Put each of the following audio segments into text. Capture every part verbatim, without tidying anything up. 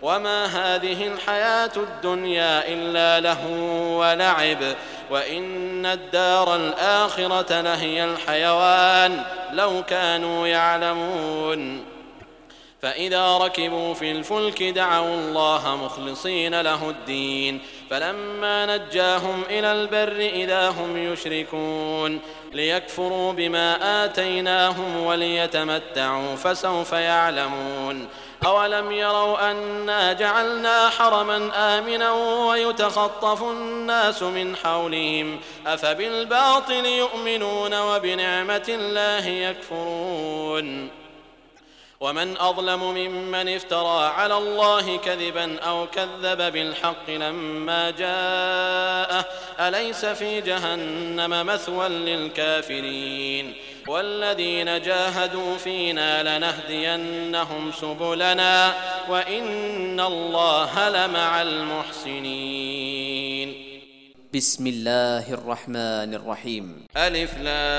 وما هذه الحياة الدنيا إلا لهو ولعب وإن الدار الآخرة لهي الحيوان لو كانوا يعلمون فإذا ركبوا في الفلك دعوا الله مخلصين له الدين فلما نجاهم إلى البر إذا هم يشركون ليكفروا بما آتيناهم وليتمتعوا فسوف يعلمون أولم يروا أنا جعلنا حرما آمنا ويتخطف الناس من حولهم أفبالباطل يؤمنون وبنعمة الله يكفرون ومن أظلم ممن افترى على الله كذبا أو كذب بالحق لما جاءه أليس في جهنم مثوى للكافرين والذين جاهدوا فينا لنهدينهم سبلنا وإن الله لمع المحسنين. بسم الله الرحمن الرحيم. ألف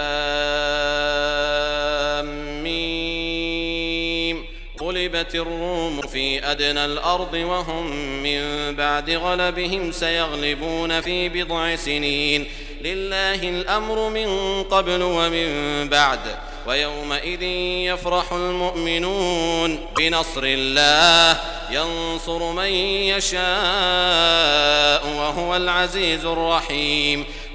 لام ميم. غلبت الروم في أدنى الأرض وهم من بعد غلبهم سيغلبون في بضع سنين لله الأمر من قبل ومن بعد ويومئذ يفرح المؤمنون بنصر الله ينصر من يشاء وهو العزيز الرحيم